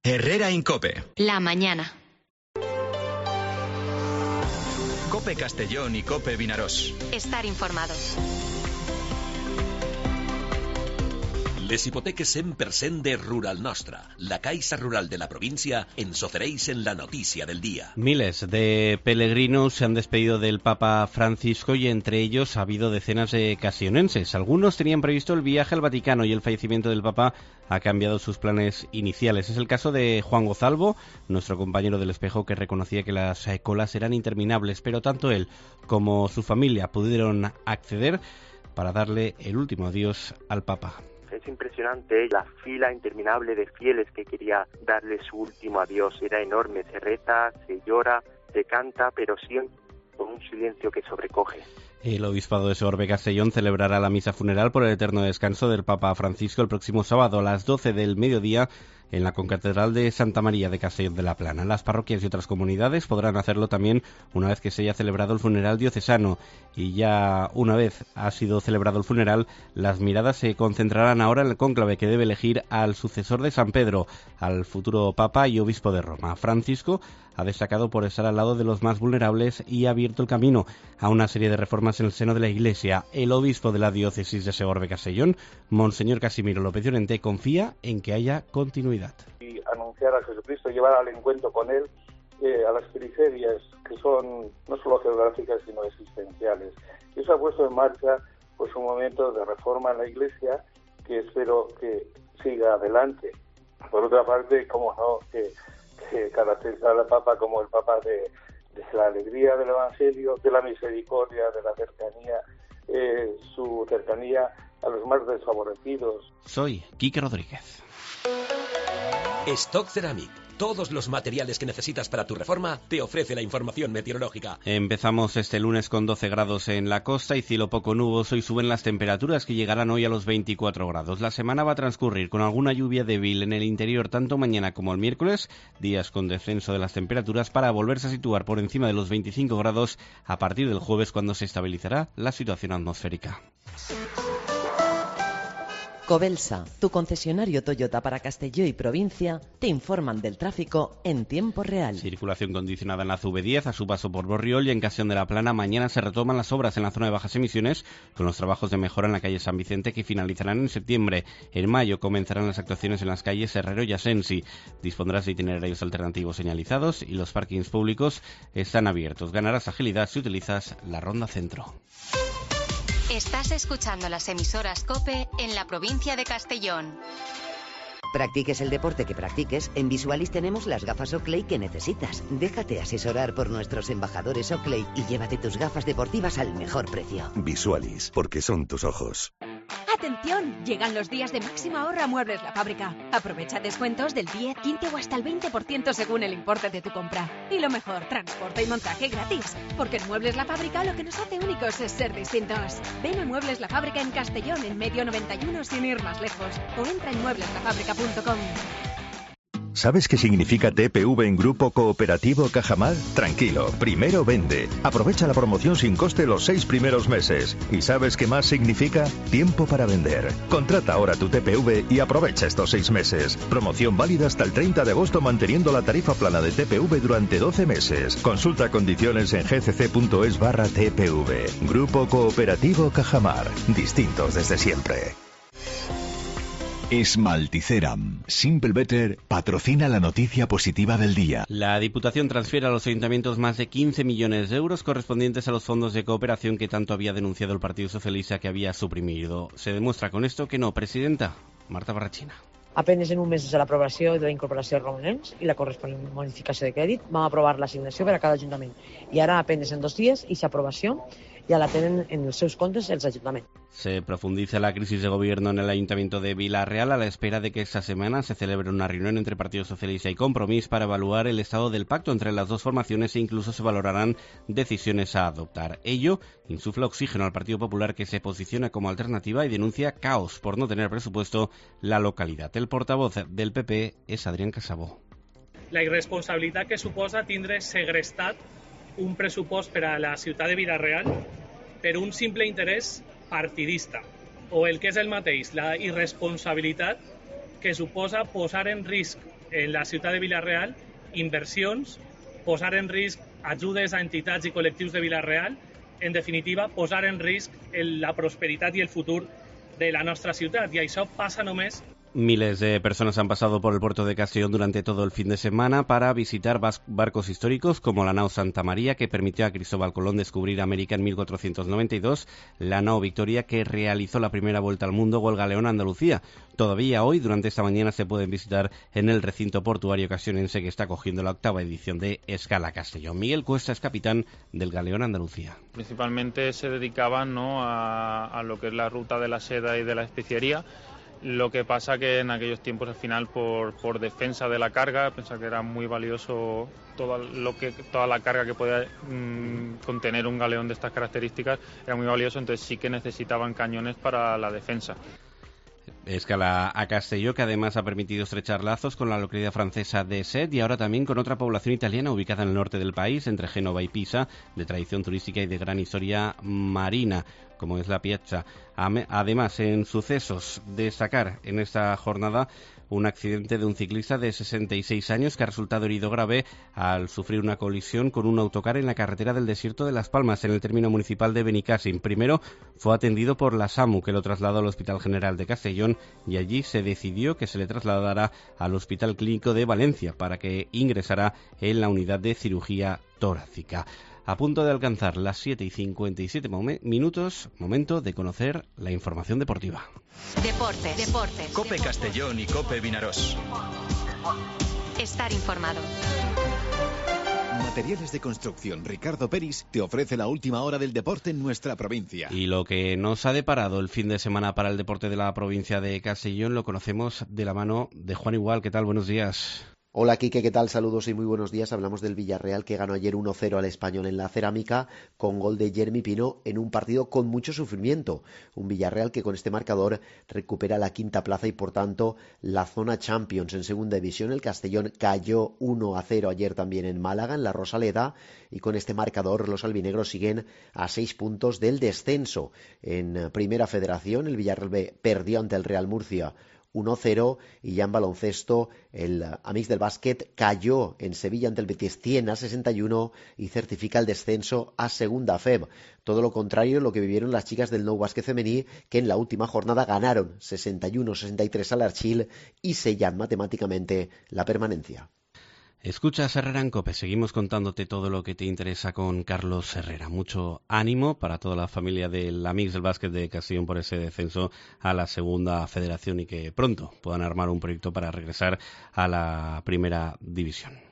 Herrera Incope. La mañana. Cope Castellón y Cope Vinaròs. Estar informados. Les hipoteques 100% de Rural Nostra, la Caixa Rural de la provincia, ens ofereix en la noticia del día. Miles de peregrinos se han despedido del Papa Francisco y entre ellos ha habido decenas de castellonenses. Algunos tenían previsto el viaje al Vaticano y el fallecimiento del Papa ha cambiado sus planes iniciales. Es el caso de Juan Gozalvo, nuestro compañero del Espejo, que reconocía que las colas eran interminables, pero tanto él como su familia pudieron acceder para darle el último adiós al Papa. Es impresionante la fila interminable de fieles que quería darle su último adiós. Era enorme, se reza, se llora, se canta, pero siempre con un silencio que sobrecoge. El Obispado de Segorbe Castellón celebrará la misa funeral por el eterno descanso del Papa Francisco el próximo sábado a las 12 del mediodía en la Concatedral de Santa María de Castellón de la Plana. Las parroquias y otras comunidades podrán hacerlo también una vez que se haya celebrado el funeral diocesano. Y ya una vez ha sido celebrado el funeral, las miradas se concentrarán ahora en el cónclave que debe elegir al sucesor de San Pedro, al futuro Papa y Obispo de Roma. Francisco ha destacado por estar al lado de los más vulnerables y ha abierto el camino a una serie de reformas en el seno de la Iglesia. El obispo de la diócesis de Segorbe Castellón, Monseñor Casimiro López Llorente, confía en que haya continuidad. Y anunciar a Jesucristo, llevar al encuentro con él a las periferias que son no solo geográficas sino existenciales. Y eso ha puesto en marcha pues un momento de reforma en la Iglesia que espero que siga adelante. Por otra parte, como no, que caracteriza al Papa como el Papa de la alegría del Evangelio, de la misericordia, de la cercanía, su cercanía a los más desfavorecidos. Soy Quique Rodríguez. Stock Ceramic. Todos los materiales que necesitas para tu reforma te ofrece la información meteorológica. Empezamos este lunes con 12 grados en la costa y cielo poco nuboso y suben las temperaturas que llegarán hoy a los 24 grados. La semana va a transcurrir con alguna lluvia débil en el interior tanto mañana como el miércoles, días con descenso de las temperaturas para volverse a situar por encima de los 25 grados a partir del jueves cuando se estabilizará la situación atmosférica. Cobelsa, tu concesionario Toyota para Castelló y provincia, te informan del tráfico en tiempo real. Circulación condicionada en la CV10 a su paso por Borriol y en Castellón de la Plana. Mañana se retoman las obras en la zona de bajas emisiones con los trabajos de mejora en la calle San Vicente que finalizarán en septiembre. En mayo comenzarán las actuaciones en las calles Herrero y Asensi. Dispondrás de itinerarios alternativos señalizados y los parkings públicos están abiertos. Ganarás agilidad si utilizas la Ronda Centro. Estás escuchando las emisoras COPE en la provincia de Castellón. Practiques el deporte que practiques, en Visualis tenemos las gafas Oakley que necesitas. Déjate asesorar por nuestros embajadores Oakley y llévate tus gafas deportivas al mejor precio. Visualis, porque son tus ojos. ¡Atención! Llegan los días de máxima ahorro a Muebles La Fábrica. Aprovecha descuentos del 10, 15 o hasta el 20% según el importe de tu compra. Y lo mejor, transporte y montaje gratis. Porque en Muebles La Fábrica lo que nos hace únicos es ser distintos. Ven a Muebles La Fábrica en Castellón, en Medio 91, sin ir más lejos. O entra en muebleslafábrica.com. ¿Sabes qué significa TPV en Grupo Cooperativo Cajamar? Tranquilo, primero vende. Aprovecha la promoción sin coste los 6 primeros meses. ¿Y sabes qué más significa? Tiempo para vender. Contrata ahora tu TPV y aprovecha estos 6 meses. Promoción válida hasta el 30 de agosto manteniendo la tarifa plana de TPV durante 12 meses. Consulta condiciones en gcc.es/TPV. Grupo Cooperativo Cajamar. Distintos desde siempre. Esmalticeram. Simple Better patrocina la noticia positiva del día. La Diputación transfiere a los ayuntamientos más de 15 millones de euros correspondientes a los fondos de cooperación que tanto había denunciado el Partido Socialista que había suprimido. Se demuestra con esto que no, presidenta. Marta Barrachina. Apenas en un mes de l'aprovació i de la incorporació de romanents i la corresponent modificació de crèdit vam aprovar l'assignació per a cada ajuntament. I ara apenas en 2 dies i aprovació ya la tienen en els seus comptes els ajuntaments. Se profundiza la crisis de gobierno en el Ayuntamiento de Vila-real a la espera de que esta semana se celebre una reunión entre Partido Socialista y Compromís para evaluar el estado del pacto entre las dos formaciones e incluso se valorarán decisiones a adoptar. Ello insufla oxígeno al Partido Popular que se posiciona como alternativa y denuncia caos por no tener presupuesto la localidad. El portavoz del PP es Adrián Casabó. La irresponsabilitat que suposa tindre segrestat un pressupost per a la ciutat de Vila-real per un simple interès partidista, o el que és el mateix, la irresponsabilitat que suposa posar en risc en la ciutat de Vila-real inversions, posar en risc ajudes a entitats i col·lectius de Vila-real, en definitiva, posar en risc la prosperitat i el futur de la nostra ciutat. I això passa només. Miles de personas han pasado por el puerto de Castellón durante todo el fin de semana para visitar barcos históricos como la nao Santa María, que permitió a Cristóbal Colón descubrir América en 1492, la nao Victoria, que realizó la primera vuelta al mundo, o el galeón Andalucía. Todavía hoy, durante esta mañana, se pueden visitar en el recinto portuario castellonense, que está acogiendo la 8ª edición de Escala Castellón. Miguel Cuesta es capitán del galeón Andalucía. Principalmente se dedicaban, ¿no?, a lo que es la ruta de la seda y de la especiería. Lo que pasa que en aquellos tiempos, al final, por defensa de la carga, pensaba que era muy valioso toda la carga que podía contener un galeón de estas características, era muy valioso, entonces sí que necesitaban cañones para la defensa. Escala a Castelló, que además ha permitido estrechar lazos con la localidad francesa de Sète y ahora también con otra población italiana ubicada en el norte del país, entre Génova y Pisa, de tradición turística y de gran historia marina, como es la Piazza. Además, en sucesos, destacar en esta jornada un accidente de un ciclista de 66 años que ha resultado herido grave al sufrir una colisión con un autocar en la carretera del Desierto de Las Palmas, en el término municipal de Benicàssim. Primero fue atendido por la SAMU, que lo trasladó al Hospital General de Castellón, y allí se decidió que se le trasladara al Hospital Clínico de Valencia para que ingresara en la unidad de cirugía torácica. A punto de alcanzar las 7:57 minutos, momento de conocer la información deportiva. Deportes. COPE Castellón y COPE Vinaròs. Estar informado. Materiales de construcción Ricardo Peris te ofrece la última hora del deporte en nuestra provincia. Y lo que nos ha deparado el fin de semana para el deporte de la provincia de Castellón lo conocemos de la mano de Juan Igual. ¿Qué tal? Buenos días. Hola Quique, ¿qué tal? Saludos y muy buenos días. Hablamos del Villarreal, que ganó ayer 1-0 al Español en la Cerámica con gol de Jeremy Pino en un partido con mucho sufrimiento. Un Villarreal que con este marcador recupera la 5ª plaza y por tanto la zona Champions. En segunda división el Castellón cayó 1-0 ayer también en Málaga, en la Rosaleda, y con este marcador los albinegros siguen a 6 puntos del descenso. En Primera Federación el Villarreal B perdió ante el Real Murcia 1-0, y ya en baloncesto el Amics del Básquet cayó en Sevilla ante el Betis 100-61 y certifica el descenso a Segunda FEB. Todo lo contrario de lo que vivieron las chicas del Nou Básquet femení, que en la última jornada ganaron 61-63 al Archil y sellan matemáticamente la permanencia. Escuchas Herrera en COPE, seguimos contándote todo lo que te interesa con Carlos Herrera. Mucho ánimo para toda la familia del Amics del Básquet de Castellón por ese descenso a la Segunda Federación y que pronto puedan armar un proyecto para regresar a la Primera División.